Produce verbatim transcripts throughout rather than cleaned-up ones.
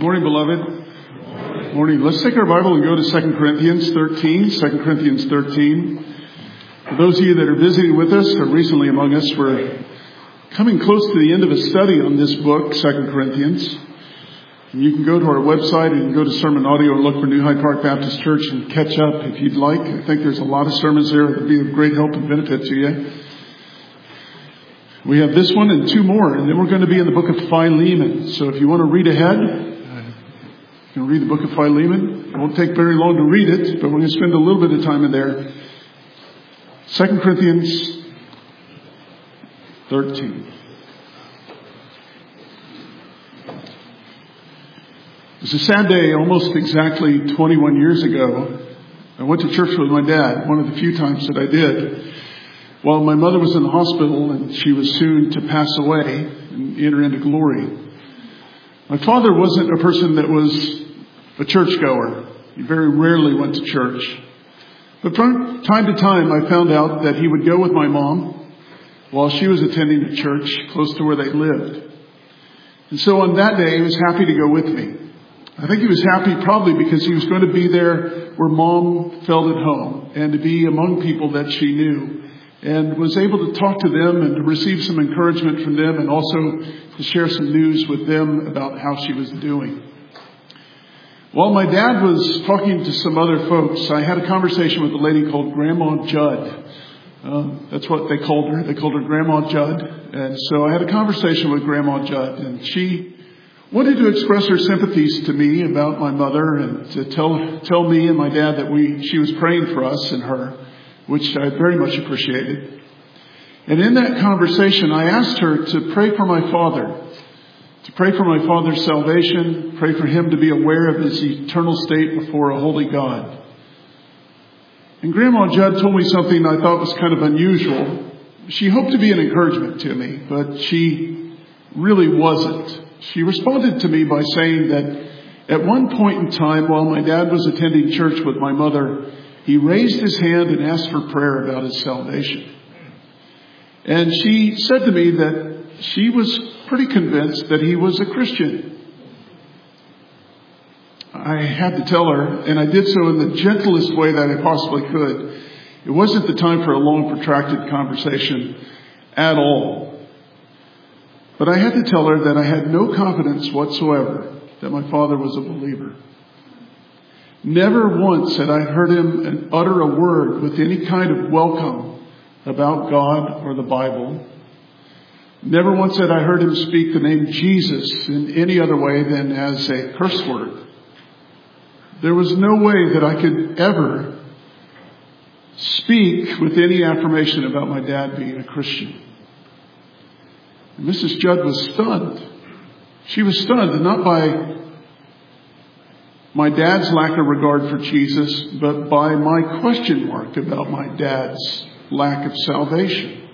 Morning, beloved. Morning. Let's take our Bible and go to Second Corinthians thirteen. Second Corinthians thirteen. For those of you that are visiting with us or recently among us, we're coming close to the end of a study on this book, Second Corinthians. And you can go to our website and go to Sermon Audio and look for New Hyde Park Baptist Church and catch up if you'd like. I think there's a lot of sermons there that would be of great help and benefit to you. We have this one and two more, and then we're going to be in the book of Philemon. So if you want to read ahead, you can read the book of Philemon. It won't take very long to read it, but we're going to spend a little bit of time in there. Second Corinthians thirteen. It was a sad day, almost exactly twenty-one years ago. I went to church with my dad, one of the few times that I did, while my mother was in the hospital and she was soon to pass away and enter into glory. My father wasn't a person that was a churchgoer. He very rarely went to church. But from time to time, I found out that he would go with my mom while she was attending a church close to where they lived. And so on that day, he was happy to go with me. I think he was happy probably because he was going to be there where Mom felt at home and to be among people that she knew and was able to talk to them and to receive some encouragement from them and also to share some news with them about how she was doing. While my dad was talking to some other folks, I had a conversation with a lady called Grandma Judd. Uh, that's what they called her. They called her Grandma Judd. And so I had a conversation with Grandma Judd, and she wanted to express her sympathies to me about my mother and to tell tell me and my dad that we she was praying for us and her, which I very much appreciated. And in that conversation, I asked her to pray for my father, to pray for my father's salvation, pray for him to be aware of his eternal state before a holy God. And Grandma Judd told me something I thought was kind of unusual. She hoped to be an encouragement to me, but she really wasn't. She responded to me by saying that at one point in time, while my dad was attending church with my mother, he raised his hand and asked for prayer about his salvation. And she said to me that she was pretty convinced that he was a Christian. I had to tell her, and I did so in the gentlest way that I possibly could. It wasn't the time for a long, protracted conversation at all. But I had to tell her that I had no confidence whatsoever that my father was a believer. Never once had I heard him utter a word with any kind of welcome about God or the Bible. Never once had I heard him speak the name Jesus in any other way than as a curse word. There was no way that I could ever speak with any affirmation about my dad being a Christian. And Missus Judd was stunned. She was stunned, not by my dad's lack of regard for Jesus, but by my question mark about my dad's lack of salvation.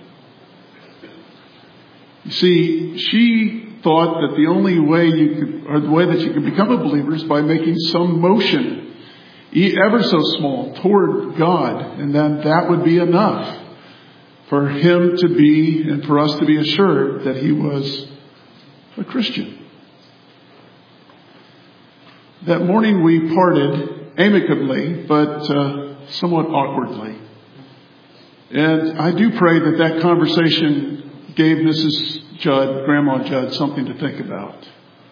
You see, she thought that the only way you could, or the way that you could become a believer is by making some motion, ever so small, toward God, and then that would be enough for him to be, and for us to be assured that he was a Christian. That morning we parted amicably, but uh, somewhat awkwardly. And I do pray that that conversation gave Missus Judd, Grandma Judd, something to think about.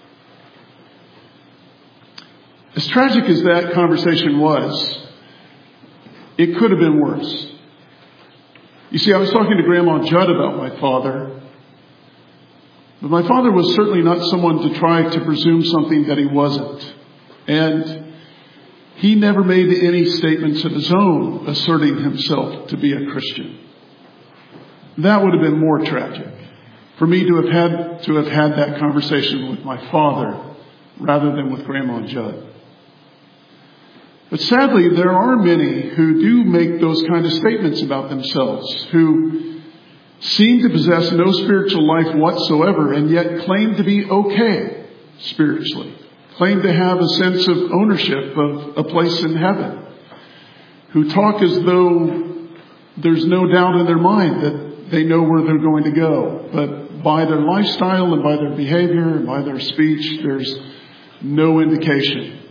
As tragic as that conversation was, it could have been worse. You see, I was talking to Grandma Judd about my father, but my father was certainly not someone to try to presume something that he wasn't. And he never made any statements of his own asserting himself to be a Christian. That would have been more tragic for me to have had to have had that conversation with my father rather than with Grandma Judd. But sadly, there are many who do make those kind of statements about themselves, who seem to possess no spiritual life whatsoever and yet claim to be okay spiritually. Claim to have a sense of ownership of a place in heaven, who talk as though there's no doubt in their mind that they know where they're going to go. But by their lifestyle and by their behavior and by their speech, there's no indication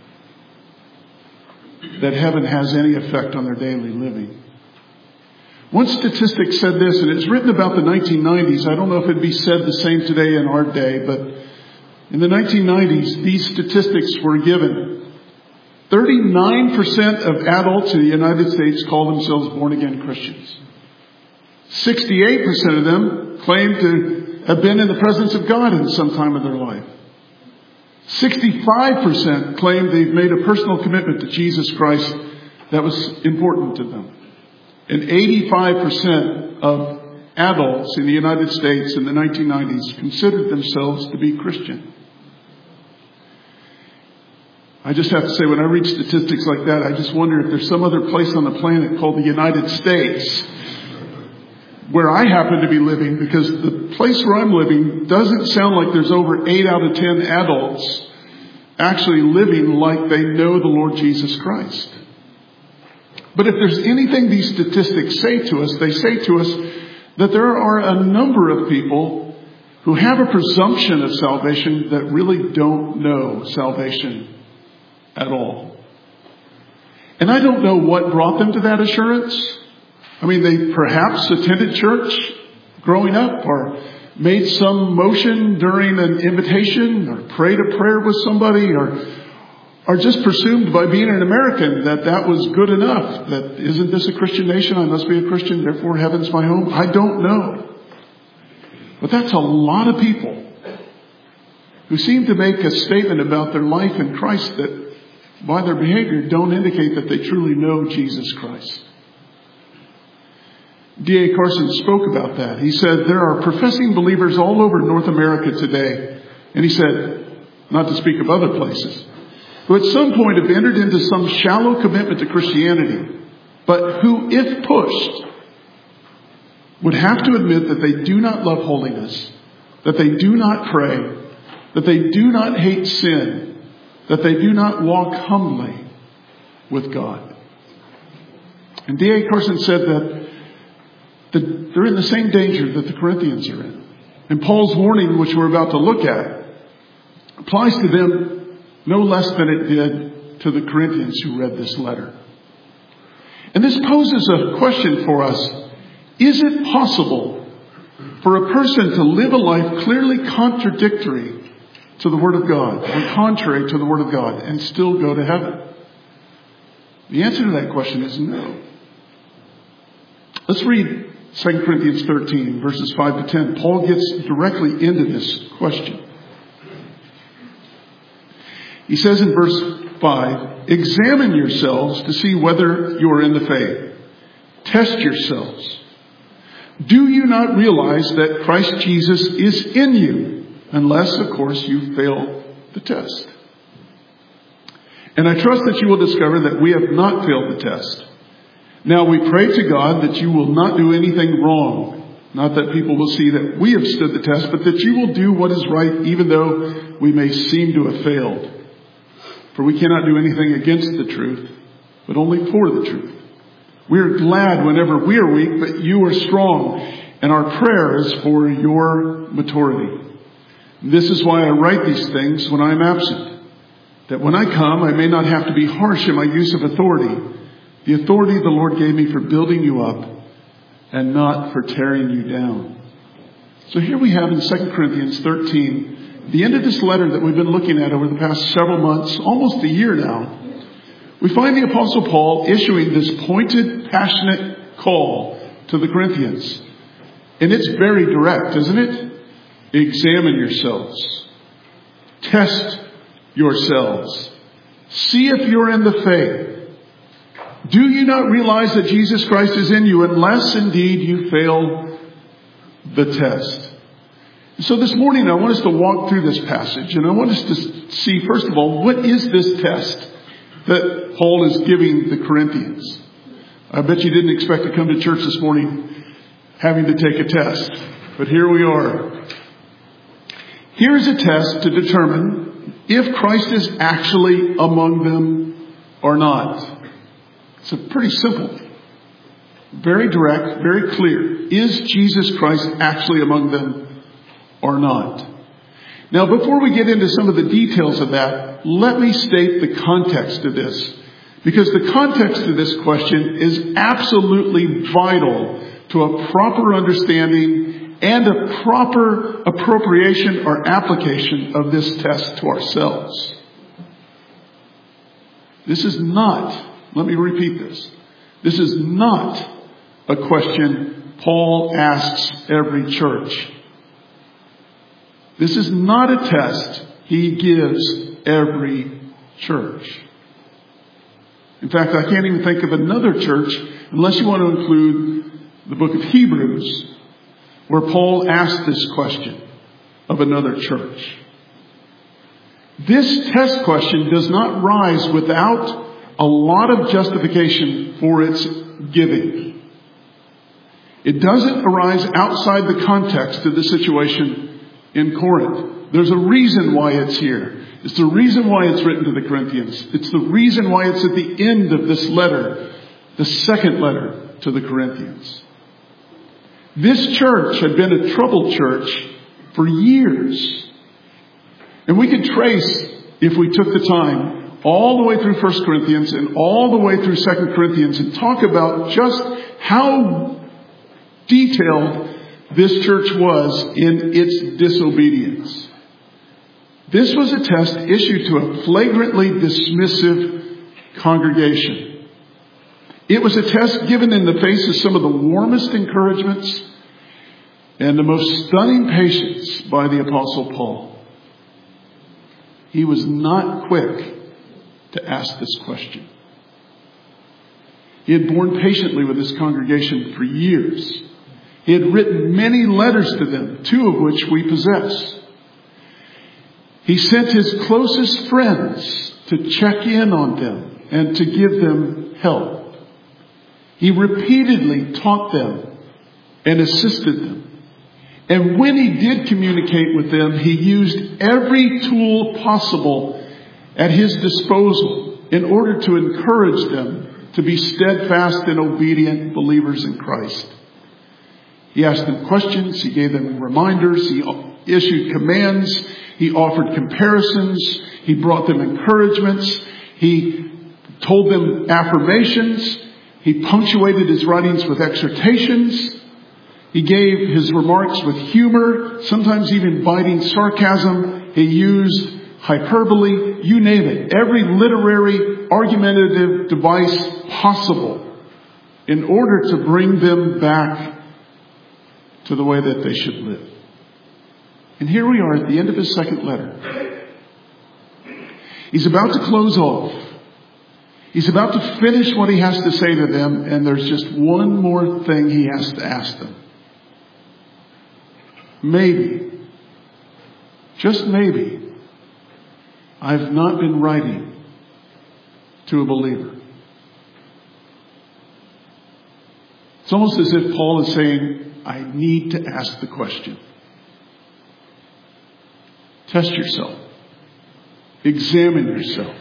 that heaven has any effect on their daily living. One statistic said this, and it's written about the nineteen nineties. I don't know if it'd be said the same today in our day, but in the nineteen nineties, these statistics were given. thirty-nine percent of adults in the United States call themselves born-again Christians. sixty-eight percent of them claim to have been in the presence of God in some time of their life. sixty-five percent claim they've made a personal commitment to Jesus Christ that was important to them. And eighty-five percent of adults in the United States in the nineteen nineties considered themselves to be Christian. I just have to say, when I read statistics like that, I just wonder if there's some other place on the planet called the United States where I happen to be living, because the place where I'm living doesn't sound like there's over eight out of ten adults actually living like they know the Lord Jesus Christ. But if there's anything these statistics say to us, they say to us that there are a number of people who have a presumption of salvation that really don't know salvation at all. And I don't know what brought them to that assurance. I mean, they perhaps attended church growing up, or made some motion during an invitation, or prayed a prayer with somebody, or are just presumed by being an American that that was good enough. That isn't this a Christian nation? I must be a Christian, therefore heaven's my home. I don't know. But that's a lot of people who seem to make a statement about their life in Christ that by their behavior don't indicate that they truly know Jesus Christ. D A Carson spoke about that. He said there are professing believers all over North America today. And he said, not to speak of other places, who at some point have entered into some shallow commitment to Christianity, but who, if pushed, would have to admit that they do not love holiness, that they do not pray, that they do not hate sin, that they do not walk humbly with God. And D A Carson said that the, they're in the same danger that the Corinthians are in. And Paul's warning, which we're about to look at, applies to them no less than it did to the Corinthians who read this letter. And this poses a question for us. Is it possible for a person to live a life clearly contradictory to the Word of God, or contrary to the Word of God, and still go to heaven? The answer to that question is no. Let's read Second Corinthians thirteen, verses five to ten. Paul gets directly into this question. He says in verse five, examine yourselves to see whether you are in the faith. Test yourselves. Do you not realize that Christ Jesus is in you? Unless, of course, you fail the test. And I trust that you will discover that we have not failed the test. Now we pray to God that you will not do anything wrong. Not that people will see that we have stood the test, but that you will do what is right, even though we may seem to have failed. For we cannot do anything against the truth, but only for the truth. We are glad whenever we are weak, but you are strong. And our prayer is for your maturity. This is why I write these things when I am absent. That when I come, I may not have to be harsh in my use of authority. The authority the Lord gave me for building you up and not for tearing you down. So here we have in Second Corinthians thirteen, the end of this letter that we've been looking at over the past several months, almost a year now. We find the Apostle Paul issuing this pointed, passionate call to the Corinthians. And it's very direct, isn't it? Examine yourselves. Test yourselves. See if you're in the faith. Do you not realize that Jesus Christ is in you, unless indeed you fail the test? So this morning I want us to walk through this passage, and I want us to see, first of all, what is this test that Paul is giving the Corinthians? I bet you didn't expect to come to church this morning having to take a test, but here we are. Here's a test to determine if Christ is actually among them or not. It's a pretty simple, very direct, very clear. Is Jesus Christ actually among them or not? Now, before we get into some of the details of that, let me state the context of this. Because the context of this question is absolutely vital to a proper understanding and a proper appropriation or application of this test to ourselves. This is not, let me repeat this, this is not a question Paul asks every church. This is not a test he gives every church. In fact, I can't even think of another church, unless you want to include the book of Hebrews, where Paul asked this question of another church. This test question does not rise without a lot of justification for its giving. It doesn't arise outside the context of the situation in Corinth. There's a reason why it's here. It's the reason why it's written to the Corinthians. It's the reason why it's at the end of this letter, the second letter to the Corinthians. This church had been a troubled church for years. And we could trace, if we took the time, all the way through First Corinthians and all the way through Second Corinthians and talk about just how detailed this church was in its disobedience. This was a test issued to a flagrantly dismissive congregation. It was a test given in the face of some of the warmest encouragements and the most stunning patience by the Apostle Paul. He was not quick to ask this question. He had borne patiently with his congregation for years. He had written many letters to them, two of which we possess. He sent his closest friends to check in on them and to give them help. He repeatedly taught them and assisted them. And when he did communicate with them, he used every tool possible at his disposal in order to encourage them to be steadfast and obedient believers in Christ. He asked them questions. He gave them reminders. He issued commands. He offered comparisons. He brought them encouragements. He told them affirmations. He punctuated his writings with exhortations. He gave his remarks with humor, sometimes even biting sarcasm. He used hyperbole, you name it. Every literary, argumentative device possible in order to bring them back to the way that they should live. And here we are at the end of his second letter. He's about to close off. He's about to finish what he has to say to them, and there's just one more thing he has to ask them. Maybe, just maybe, I've not been writing to a believer. It's almost as if Paul is saying, I need to ask the question. Test yourself. Examine yourself.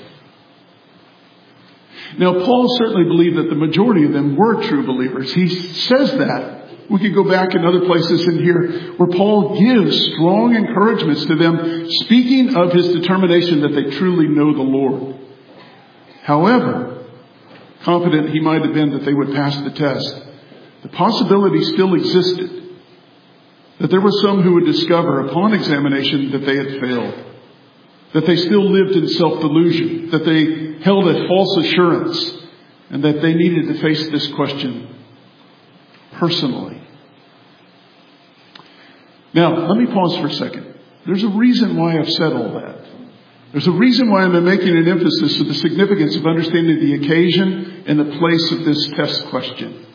Now, Paul certainly believed that the majority of them were true believers. He says that. We could go back in other places in here where Paul gives strong encouragements to them, speaking of his determination that they truly know the Lord. However, confident he might have been that they would pass the test, the possibility still existed that there were some who would discover upon examination that they had failed, that they still lived in self-delusion, that they held a false assurance, and that they needed to face this question personally. Now, let me pause for a second. There's a reason why I've said all that. There's a reason why I'm making an emphasis of the significance of understanding the occasion and the place of this test question.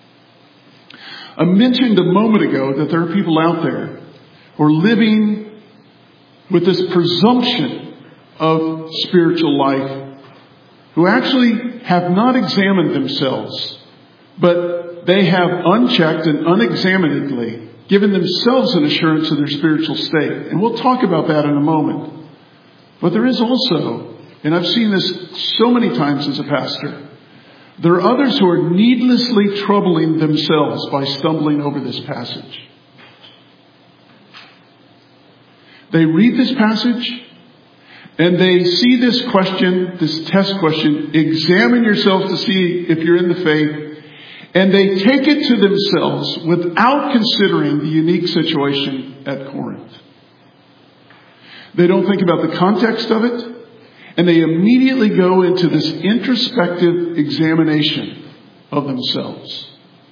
I mentioned a moment ago that there are people out there who are living with this presumption of spiritual life, who actually have not examined themselves, but they have unchecked and unexaminedly given themselves an assurance of their spiritual state. And we'll talk about that in a moment. But there is also, and I've seen this so many times as a pastor, there are others who are needlessly troubling themselves by stumbling over this passage. They read this passage and they see this question, this test question, examine yourselves to see if you're in the faith, and they take it to themselves without considering the unique situation at Corinth. They don't think about the context of it, and they immediately go into this introspective examination of themselves.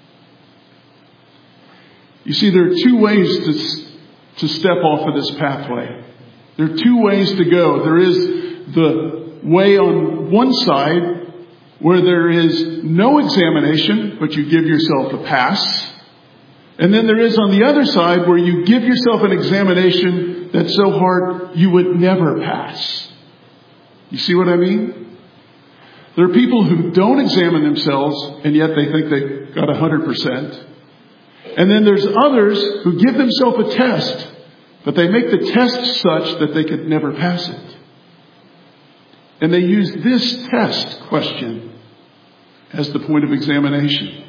You see, there are two ways to, to step off of this pathway. There are two ways to go. There is the way on one side where there is no examination, but you give yourself a pass. And then there is on the other side where you give yourself an examination that's so hard you would never pass. You see what I mean? There are people who don't examine themselves, and yet they think they've got one hundred percent. And then there's others who give themselves a test, but they make the test such that they could never pass it. And they use this test question as the point of examination.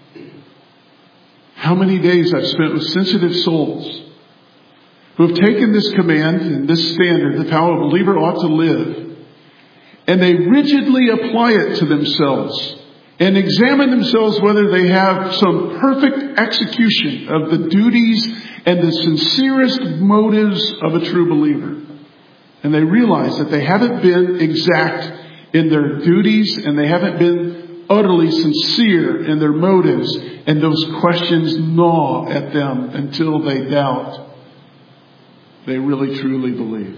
How many days I've spent with sensitive souls who have taken this command and this standard, the how a believer ought to live, and they rigidly apply it to themselves and examine themselves whether they have some perfect execution of the duties and the sincerest motives of a true believer. And they realize that they haven't been exact in their duties, and they haven't been utterly sincere in their motives, and those questions gnaw at them until they doubt they really truly believe.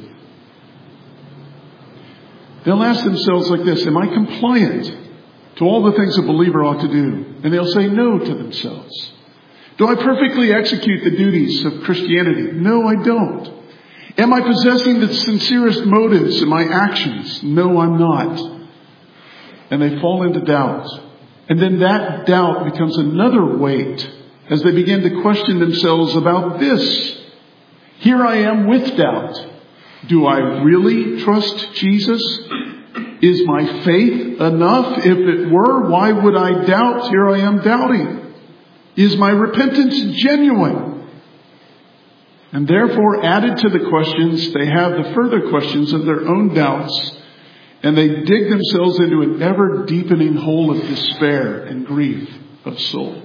They'll ask themselves like this: am I compliant to all the things a believer ought to do? And they'll say no to themselves. Do I perfectly execute the duties of Christianity? No, I don't. Am I possessing the sincerest motives in my actions? No, I'm not. And they fall into doubt. And then that doubt becomes another weight as they begin to question themselves about this. Here I am with doubt. Do I really trust Jesus? Is my faith enough? If it were, why would I doubt? Here I am doubting. Is my repentance genuine? And therefore, added to the questions, they have the further questions of their own doubts, and they dig themselves into an ever-deepening hole of despair and grief of soul.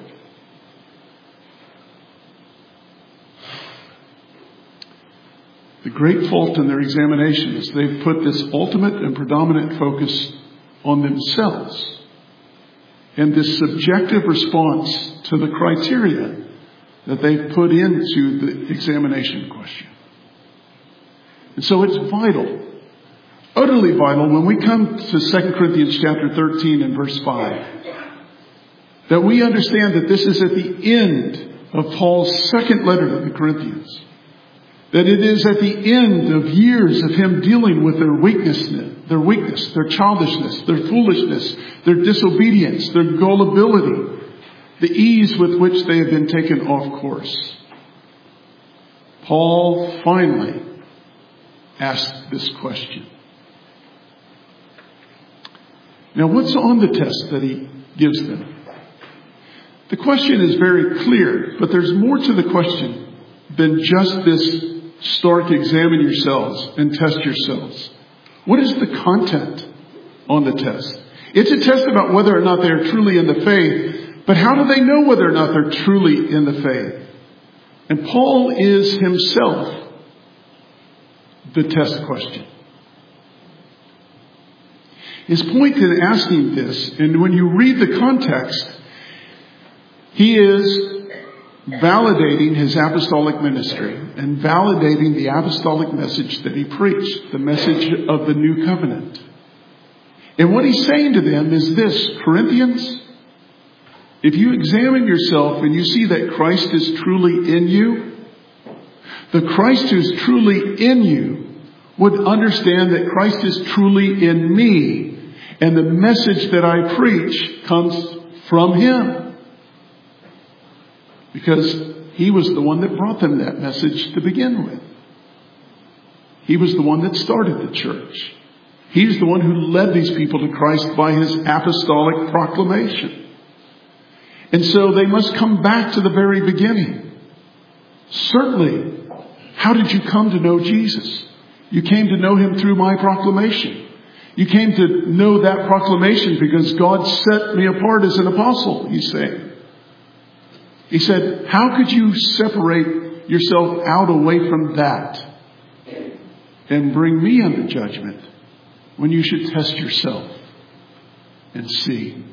The great fault in their examination is they've put this ultimate and predominant focus on themselves and this subjective response to the criteria that they've put into the examination question. And so it's vital, utterly vital, when we come to Second Corinthians chapter thirteen and verse five, that we understand that this is at the end of Paul's second letter to the Corinthians. That it is at the end of years of him dealing with their weakness, their weakness, their childishness, their foolishness, their disobedience, their gullibility, the ease with which they have been taken off course. Paul finally asked this question. Now, what's on the test that he gives them? The question is very clear, but there's more to the question than just this stark examine yourselves and test yourselves. What is the content on the test? It's a test about whether or not they are truly in the faith, but how do they know whether or not they're truly in the faith? And Paul is himself the test question. His point in asking this, and when you read the context, he is validating his apostolic ministry and validating the apostolic message that he preached, the message of the new covenant. And what he's saying to them is this: Corinthians, if you examine yourself and you see that Christ is truly in you, the Christ who is truly in you would understand that Christ is truly in me, and the message that I preach comes from him. Because he was the one that brought them that message to begin with. He was the one that started the church. He's the one who led these people to Christ by his apostolic proclamation. And so they must come back to the very beginning. Certainly, How did you come to know Jesus? You came to know him through my proclamation. You came to know that proclamation because God set me apart as an apostle, he's saying. He said, how could you separate yourself out away from that and bring me under judgment when you should test yourself and see?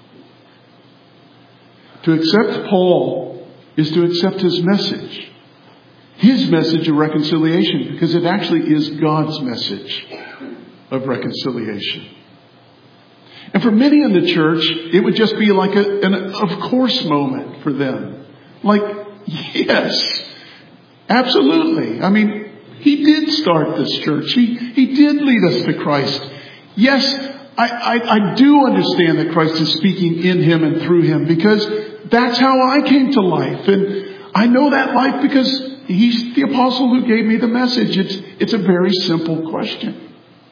To accept Paul is to accept his message. His message of reconciliation, because it actually is God's message of reconciliation. And for many in the church, it would just be like a, an of course moment for them. Like, yes, absolutely. I mean, he did start this church. He, he did lead us to Christ. Yes, I, I, I do understand that Christ is speaking in him and through him because that's how I came to life. And I know that life because he's the apostle who gave me the message. It's, it's a very simple question.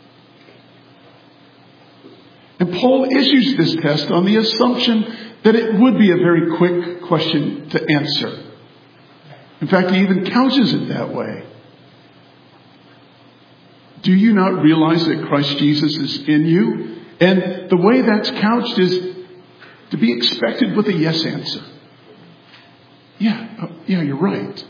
And Paul issues this test on the assumption that it would be a very quick question to answer. In fact, he even couches it that way. Do you not realize that Christ Jesus is in you? And the way that's couched is to be expected with a yes answer. Yeah, uh, yeah, you're right.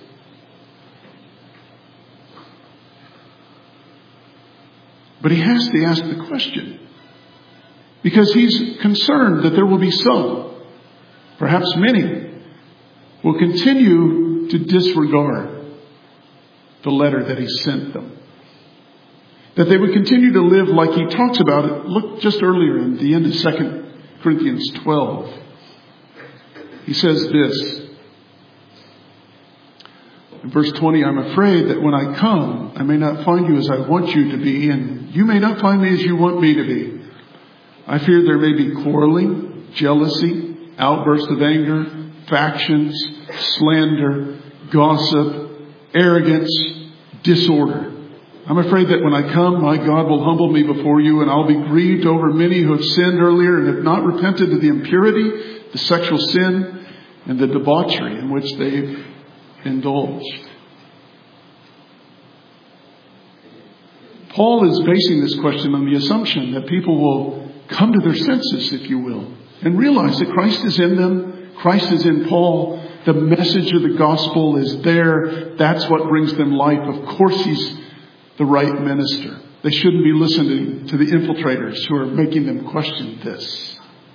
But he has to ask the question because he's concerned that there will be some, perhaps many, will continue to disregard the letter that he sent them. That they would continue to live like he talks about it. Look just earlier in the end of Second Corinthians twelve. He says this. In verse twenty, I'm afraid that when I come, I may not find you as I want you to be, and you may not find me as you want me to be. I fear there may be quarreling, jealousy, outbursts of anger, factions, slander, gossip, arrogance, disorder. I'm afraid that when I come, my God will humble me before you, and I'll be grieved over many who have sinned earlier and have not repented of the impurity, the sexual sin, and the debauchery in which they've indulged. Paul is basing this question on the assumption that people will come to their senses, if you will, and realize that Christ is in them, Christ is in Paul, the message of the gospel is there, that's what brings them life. Of course he's the right minister. They shouldn't be listening to the infiltrators who are making them question this.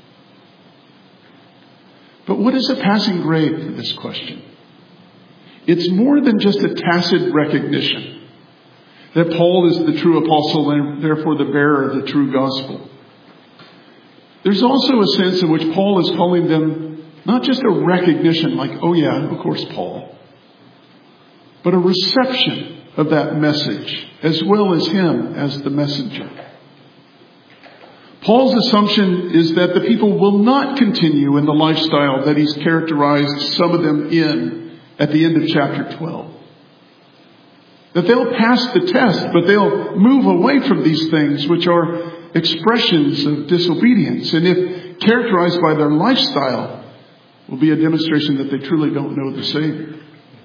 But what is a passing grade for this question? It's more than just a tacit recognition that Paul is the true apostle and therefore the bearer of the true gospel. There's also a sense in which Paul is calling them not just a recognition like, oh yeah, of course, Paul, but a reception of that message as well as him as the messenger. Paul's assumption is that the people will not continue in the lifestyle that he's characterized some of them in at the end of chapter twelve. That they'll pass the test, but they'll move away from these things which are expressions of disobedience. And if characterized by their lifestyle, will be a demonstration that they truly don't know the Savior.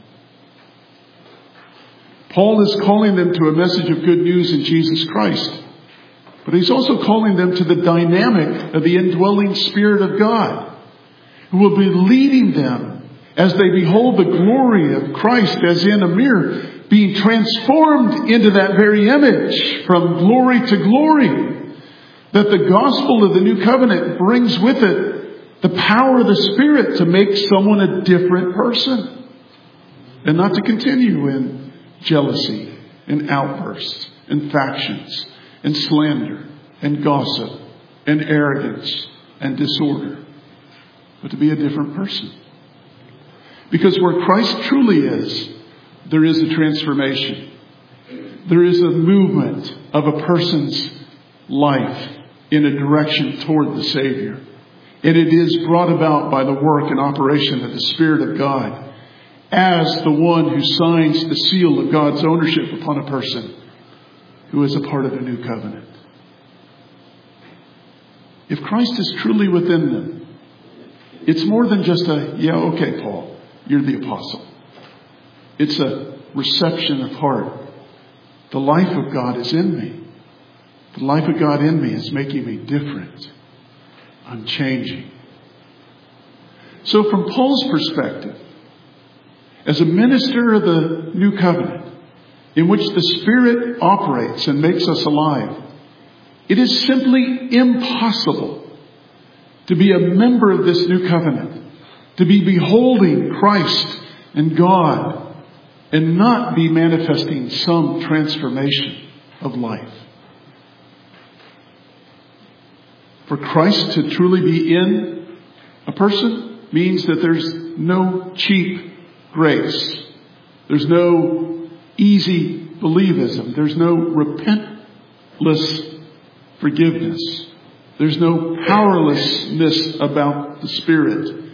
Paul is calling them to a message of good news in Jesus Christ. But he's also calling them to the dynamic of the indwelling Spirit of God, who will be leading them as they behold the glory of Christ as in a mirror, being transformed into that very image from glory to glory. That the gospel of the new covenant brings with it the power of the Spirit to make someone a different person. And not to continue in jealousy and outbursts and factions and slander and gossip and arrogance and disorder. But to be a different person. Because where Christ truly is, there is a transformation. There is a movement of a person's life in a direction toward the Savior. And it is brought about by the work and operation of the Spirit of God as the one who signs the seal of God's ownership upon a person who is a part of the new covenant. If Christ is truly within them, it's more than just a, yeah, okay, Paul, you're the apostle. It's a, reception of heart. The life of God is in me. The life of God in me is making me different. I'm changing. So from Paul's perspective, as a minister of the new covenant, in which the Spirit operates and makes us alive, it is simply impossible to be a member of this new covenant, to be beholding Christ and God, and not be manifesting some transformation of life. For Christ to truly be in a person means that there's no cheap grace. There's no easy believism. There's no repentless forgiveness. There's no powerlessness about the Spirit.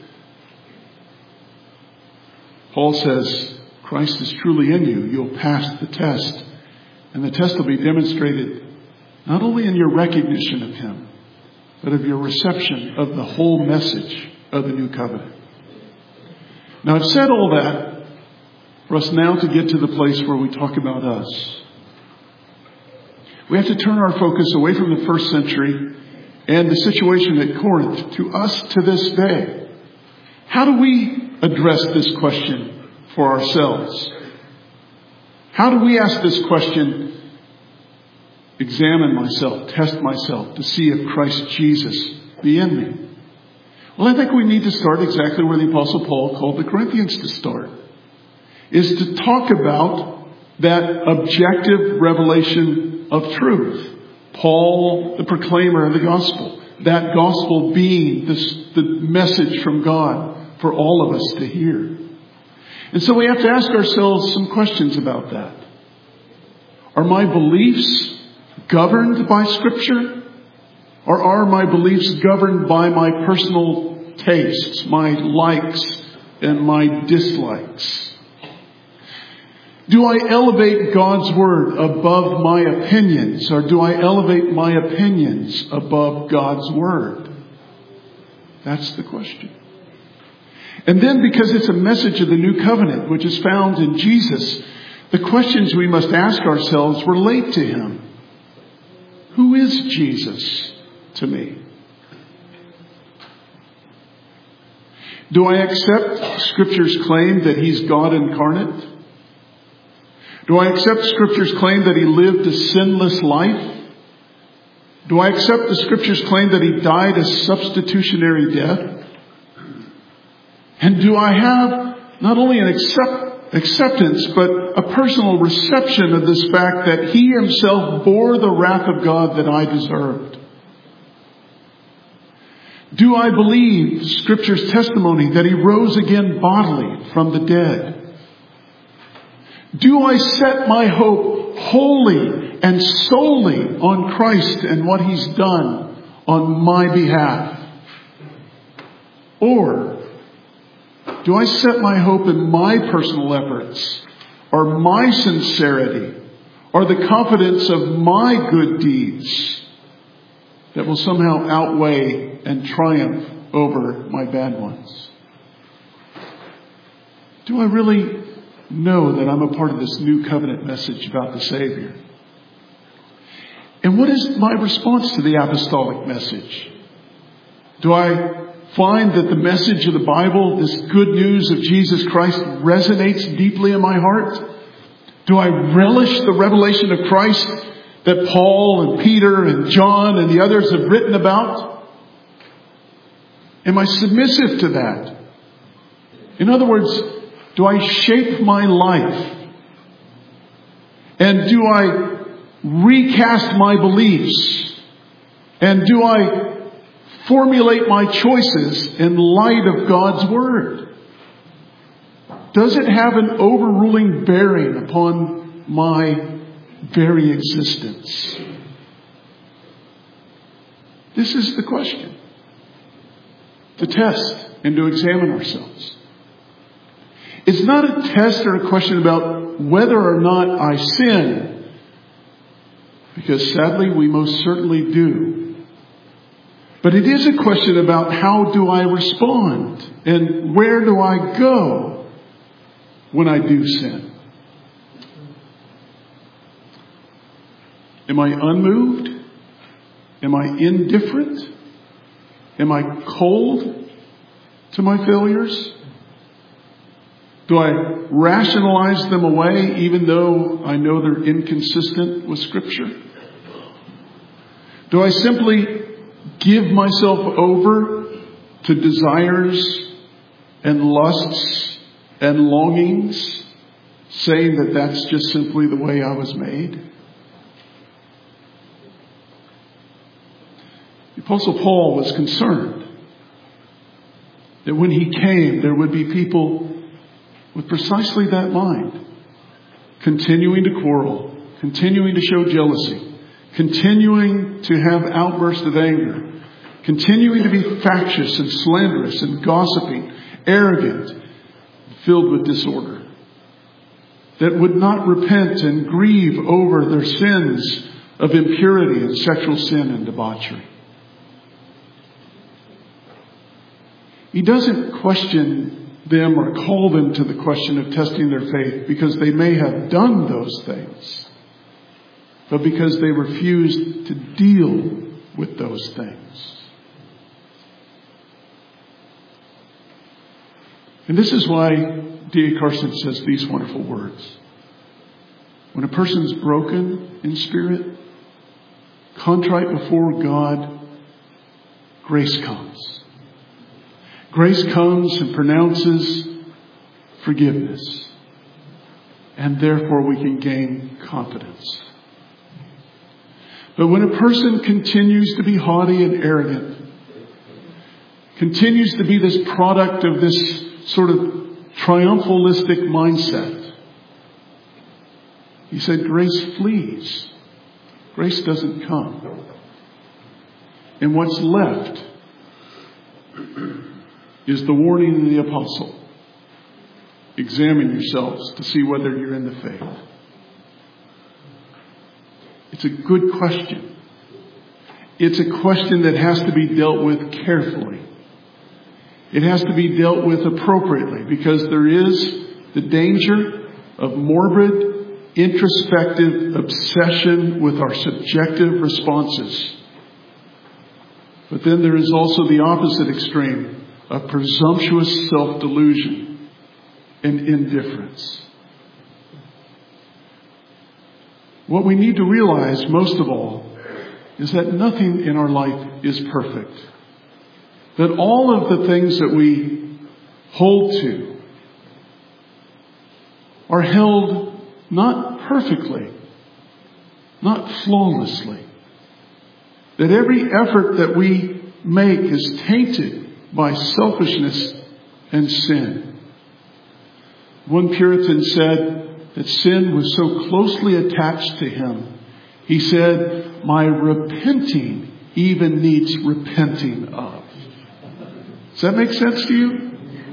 Paul says, Christ is truly in you. You'll pass the test. And the test will be demonstrated not only in your recognition of Him, but of your reception of the whole message of the new covenant. Now, I've said all that for us now to get to the place where we talk about us. We have to turn our focus away from the first century and the situation at Corinth to us to this day. How do we address this question for ourselves? How do we ask this question, examine myself, test myself to see if Christ Jesus be in me? Well, I think we need to start exactly where the Apostle Paul called the Corinthians to start, is to talk about that objective revelation of truth. Paul, the proclaimer of the gospel, that gospel being this, the message from God for all of us to hear. And so we have to ask ourselves some questions about that. Are my beliefs governed by Scripture? Or are my beliefs governed by my personal tastes, my likes and my dislikes? Do I elevate God's Word above my opinions, or do I elevate my opinions above God's Word? That's the question. And then, because it's a message of the new covenant, which is found in Jesus, the questions we must ask ourselves relate to Him. Who is Jesus to me? Do I accept Scripture's claim that He's God incarnate? Do I accept Scripture's claim that He lived a sinless life? Do I accept the Scripture's claim that He died a substitutionary death? And do I have not only an accept, acceptance, but a personal reception of this fact that He Himself bore the wrath of God that I deserved? Do I believe Scripture's testimony that He rose again bodily from the dead? Do I set my hope wholly and solely on Christ and what He's done on my behalf? Or do I set my hope in my personal efforts, or my sincerity, or the confidence of my good deeds that will somehow outweigh and triumph over my bad ones? Do I really know that I'm a part of this new covenant message about the Savior? And what is my response to the apostolic message? Do I find that the message of the Bible, this good news of Jesus Christ, resonates deeply in my heart? Do I relish the revelation of Christ that Paul and Peter and John and the others have written about? Am I submissive to that? In other words, do I shape my life? And do I recast my beliefs? And do I formulate my choices in light of God's Word? Does it have an overruling bearing upon my very existence? This is the question to test and to examine ourselves. It's not a test or a question about whether or not I sin, because sadly we most certainly do. But it is a question about how do I respond and where do I go when I do sin. Am I unmoved? Am I indifferent? Am I cold to my failures? Do I rationalize them away even though I know they're inconsistent with Scripture? Do I simply give myself over to desires and lusts and longings, saying that that's just simply the way I was made? The Apostle Paul was concerned that when he came, there would be people with precisely that mind, continuing to quarrel, continuing to show jealousy, continuing to have outbursts of anger, continuing to be factious and slanderous and gossiping, arrogant, filled with disorder, that would not repent and grieve over their sins of impurity and sexual sin and debauchery. He doesn't question them or call them to the question of testing their faith because they may have done those things, but because they refused to deal with those things. And this is why D A Carson says these wonderful words. When a person's broken in spirit, contrite before God, grace comes. Grace comes and pronounces forgiveness. And therefore we can gain confidence. But when a person continues to be haughty and arrogant, continues to be this product of this sort of triumphalistic mindset, he said, grace flees. Grace doesn't come. And what's left is the warning of the apostle. Examine yourselves to see whether you're in the faith. It's a good question. It's a question that has to be dealt with carefully. It has to be dealt with appropriately because there is the danger of morbid, introspective obsession with our subjective responses. But then there is also the opposite extreme of presumptuous self-delusion and indifference. What we need to realize most of all is that nothing in our life is perfect. That all of the things that we hold to are held not perfectly, not flawlessly. That every effort that we make is tainted by selfishness and sin. One Puritan said that sin was so closely attached to him. He said, my repenting even needs repenting of. Does that make sense to you?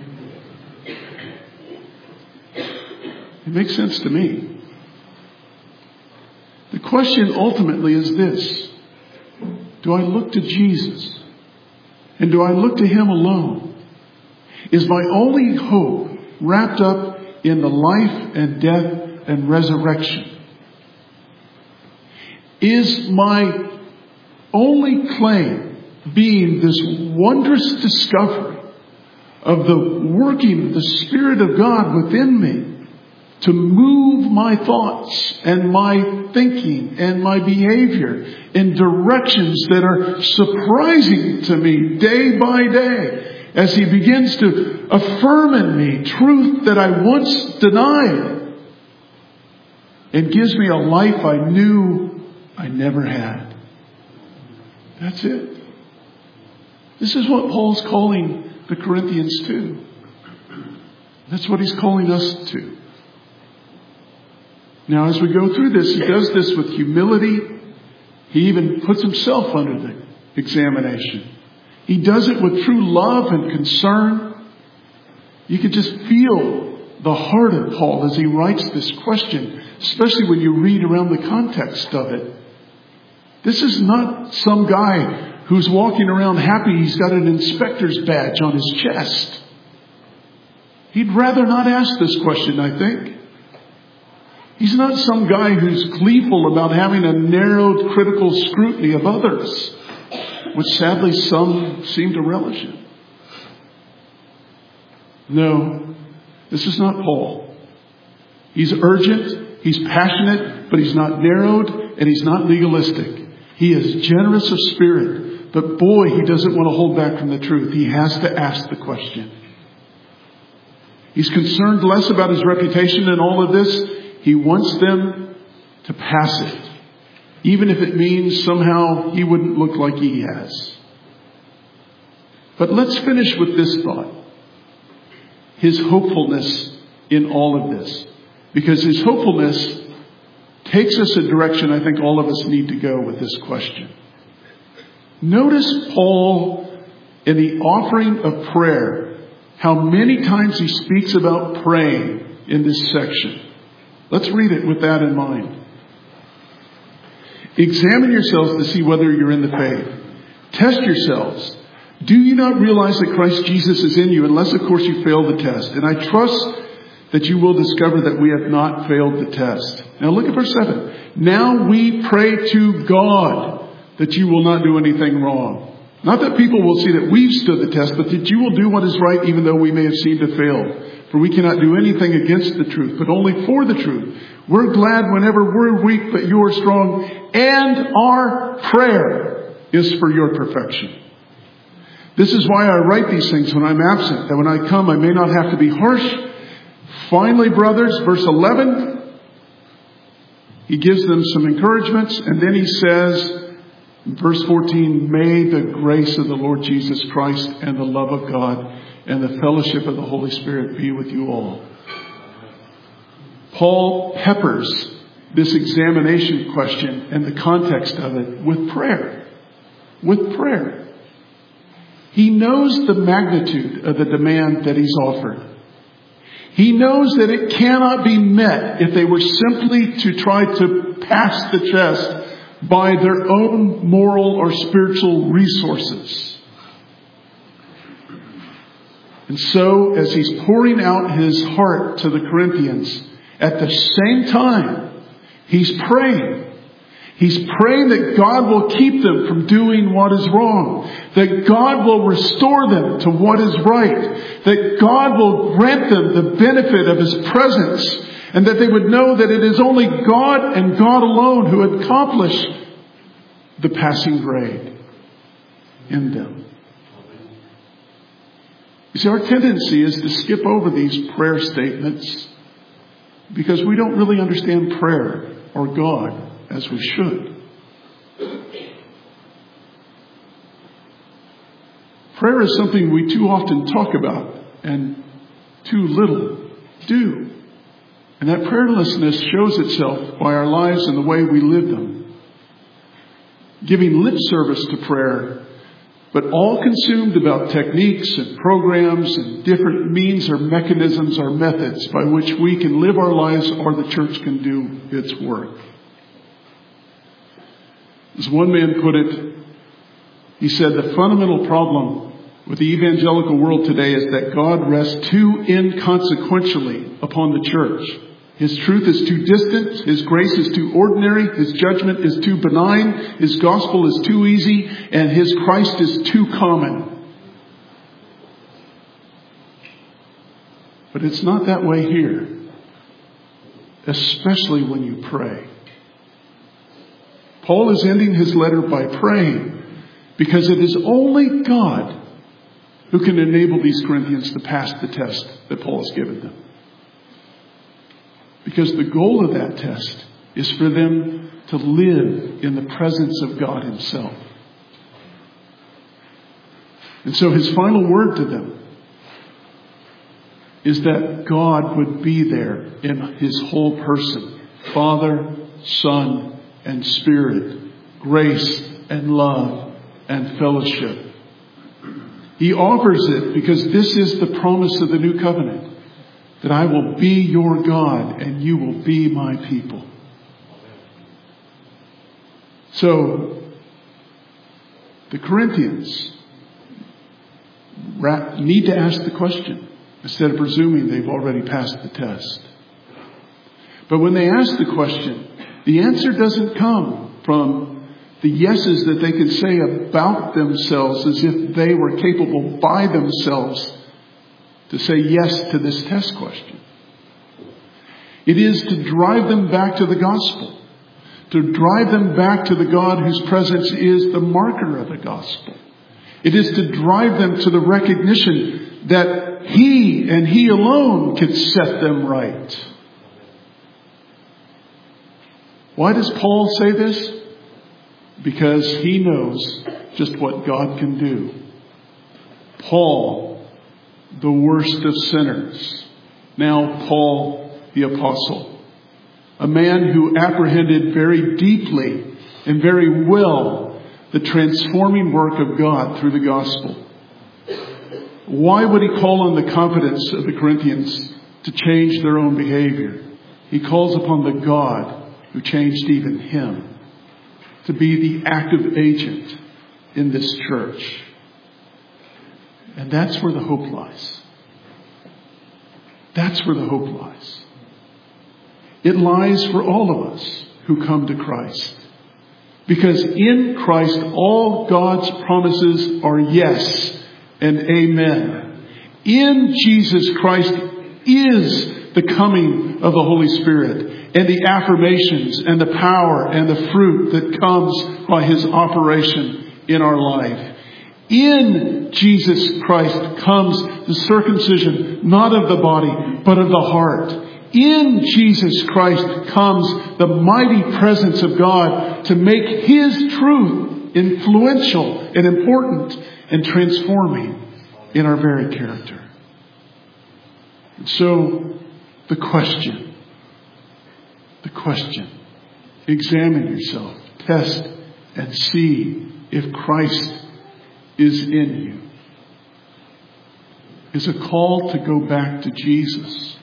It makes sense to me. The question ultimately is this. Do I look to Jesus? And do I look to Him alone? Is my only hope wrapped up in the life and death and resurrection? Is my only claim being this wondrous discovery of the working of the Spirit of God within me to move my thoughts and my thinking and my behavior in directions that are surprising to me day by day as He begins to affirm in me truth that I once denied and gives me a life I knew I never had. That's it. This is what Paul's calling the Corinthians to. That's what he's calling us to. Now, as we go through this, he does this with humility. He even puts himself under the examination. He does it with true love and concern. You can just feel the heart of Paul as he writes this question, especially when you read around the context of it. This is not some guy who's walking around happy he's got an inspector's badge on his chest. He'd rather not ask this question, I think. He's not some guy who's gleeful about having a narrowed critical scrutiny of others, which sadly some seem to relish in. No, this is not Paul. He's urgent, he's passionate, but he's not narrowed and he's not legalistic. He is generous of spirit, but boy, he doesn't want to hold back from the truth. He has to ask the question. He's concerned less about his reputation in all of this. He wants them to pass it, even if it means somehow he wouldn't look like he has. But let's finish with this thought. His hopefulness in all of this. Because his hopefulness takes us a direction I think all of us need to go with this question. Notice Paul in the offering of prayer, how many times he speaks about praying in this section. Let's read it with that in mind. Examine yourselves to see whether you're in the faith. Test yourselves. Do you not realize that Christ Jesus is in you, unless, of course, you fail the test? And I trust that you will discover that we have not failed the test. Now look at verse seven. Now we pray to God that you will not do anything wrong. Not that people will see that we've stood the test, but that you will do what is right, even though we may have seemed to fail. For we cannot do anything against the truth, but only for the truth. We're glad whenever we're weak, but you are strong. And our prayer is for your perfection. This is why I write these things when I'm absent, that when I come I may not have to be harsh. Finally, brothers, verse eleven, he gives them some encouragements, and then he says, in verse fourteen, may the grace of the Lord Jesus Christ and the love of God and the fellowship of the Holy Spirit be with you all. Paul peppers this examination question and the context of it with prayer. With prayer. He knows the magnitude of the demand that he's offered. He knows that it cannot be met if they were simply to try to pass the test by their own moral or spiritual resources. And so, as he's pouring out his heart to the Corinthians, at the same time, he's praying. He's praying that God will keep them from doing what is wrong. That God will restore them to what is right. That God will grant them the benefit of His presence. And that they would know that it is only God and God alone who accomplish the passing grade in them. You see, our tendency is to skip over these prayer statements because we don't really understand prayer or God as we should. Prayer is something we too often talk about and too little do. And that prayerlessness shows itself by our lives and the way we live them. Giving lip service to prayer, but all consumed about techniques and programs and different means or mechanisms or methods by which we can live our lives or the church can do its work. As one man put it, he said, the fundamental problem with the evangelical world today is that God rests too inconsequentially upon the church. His truth is too distant. His grace is too ordinary. His judgment is too benign. His gospel is too easy. And His Christ is too common. But it's not that way here. Especially when you pray. Paul is ending his letter by praying because it is only God who can enable these Corinthians to pass the test that Paul has given them. Because the goal of that test is for them to live in the presence of God Himself. And so his final word to them is that God would be there in His whole person. Father, Son, and Spirit, grace and love and fellowship. He offers it because this is the promise of the new covenant, that I will be your God and you will be my people. So, the Corinthians need to ask the question instead of presuming they've already passed the test. But when they ask the question, the answer doesn't come from the yeses that they can say about themselves as if they were capable by themselves to say yes to this test question. It is to drive them back to the gospel, to drive them back to the God whose presence is the marker of the gospel. It is to drive them to the recognition that He and He alone can set them right. Why does Paul say this? Because he knows just what God can do. Paul, the worst of sinners. Now Paul, the apostle. A man who apprehended very deeply and very well the transforming work of God through the gospel. Why would he call on the confidence of the Corinthians to change their own behavior? He calls upon the God who changed even him to be the active agent in this church. And that's where the hope lies. That's where the hope lies. It lies for all of us who come to Christ. Because in Christ, all God's promises are yes and amen. In Jesus Christ is the coming of the Holy Spirit and the affirmations and the power and the fruit that comes by His operation in our life. In Jesus Christ comes the circumcision, not of the body, but of the heart. In Jesus Christ comes the mighty presence of God to make His truth influential and important and transforming in our very character. And so, the question, the question, examine yourself, test and see if Christ is in you, is a call to go back to Jesus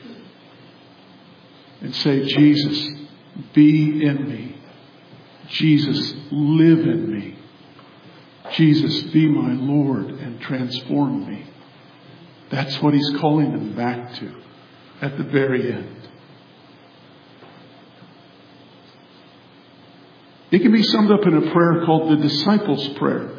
and say, Jesus, be in me. Jesus, live in me. Jesus, be my Lord and transform me. That's what He's calling them back to at the very end. It can be summed up in a prayer called the Disciples' Prayer.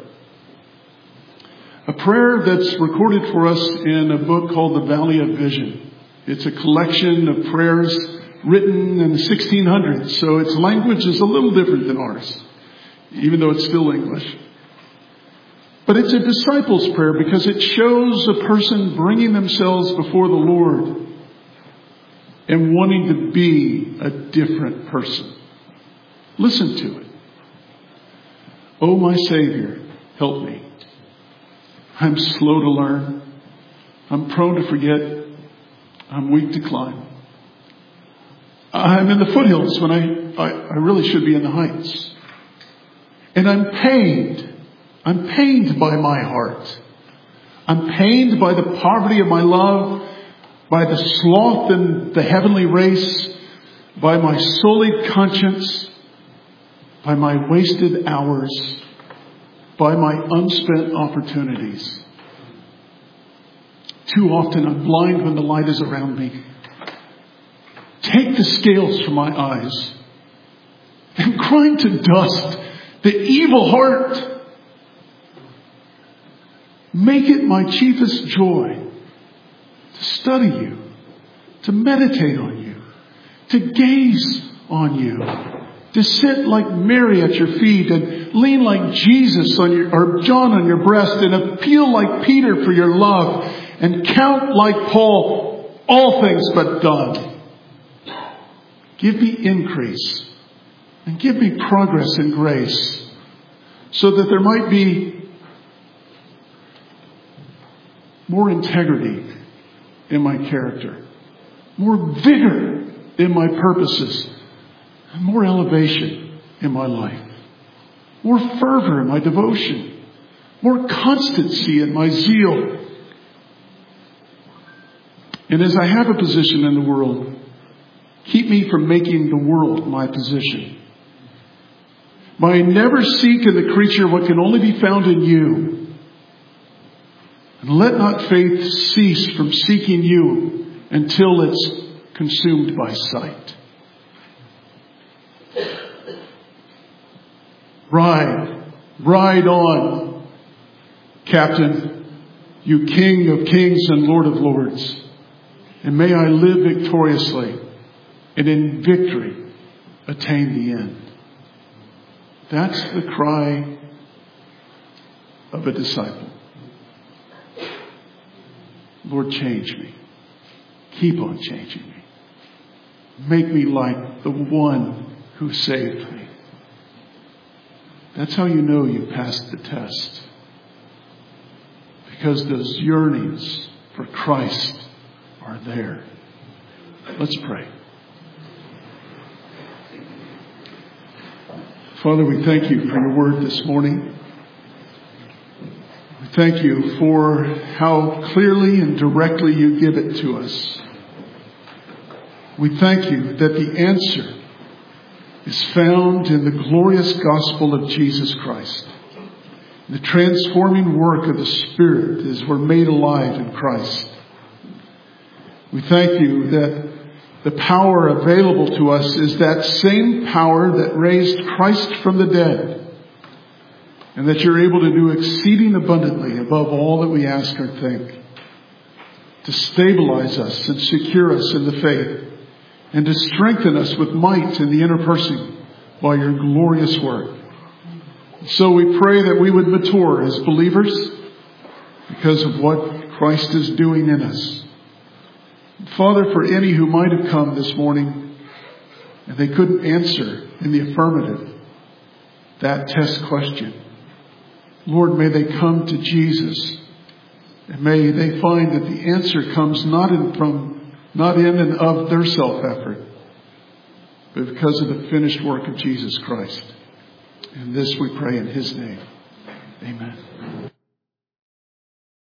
A prayer that's recorded for us in a book called The Valley of Vision. It's a collection of prayers written in the sixteen hundreds, so its language is a little different than ours, even though it's still English. But it's a disciples' prayer because it shows a person bringing themselves before the Lord and wanting to be a different person. Listen to it. Oh, my Savior, help me. I'm slow to learn. I'm prone to forget. I'm weak to climb. I'm in the foothills when I, I, I really should be in the heights. And I'm pained. I'm pained by my heart. I'm pained by the poverty of my love, by the sloth in the heavenly race, by my sullied conscience, by my wasted hours, by my unspent opportunities. Too often I'm blind when the light is around me. Take the scales from my eyes and grind to dust the evil heart. Make it my chiefest joy to study you, to meditate on you, to gaze on you, to sit like Mary at your feet and lean like Jesus on your, or John on your breast and appeal like Peter for your love and count like Paul, all things but done. Give me increase and give me progress in grace so that there might be more integrity in my character, more vigor in my purposes, and more elevation in my life, more fervor in my devotion, more constancy in my zeal. And as I have a position in the world, keep me from making the world my position. May I never seek in the creature what can only be found in you. And let not faith cease from seeking you until it's consumed by sight. Ride, ride on, Captain, you King of kings and Lord of lords. And may I live victoriously and in victory attain the end. That's the cry of a disciple. Lord, change me. Keep on changing me. Make me like the one who saved me. That's how you know you passed the test. Because those yearnings for Christ are there. Let's pray. Father, we thank you for your word this morning. We thank you for how clearly and directly you give it to us. We thank you that the answer is found in the glorious gospel of Jesus Christ. The transforming work of the Spirit as we're made alive in Christ. We thank you that the power available to us is that same power that raised Christ from the dead. And that you're able to do exceeding abundantly above all that we ask or think. To stabilize us and secure us in the faith. And to strengthen us with might in the inner person by your glorious work. So we pray that we would mature as believers because of what Christ is doing in us. Father, for any who might have come this morning and they couldn't answer in the affirmative that test question, Lord, may they come to Jesus and may they find that the answer comes not in from Not in and of their self-effort, but because of the finished work of Jesus Christ. And this we pray in his name. Amen.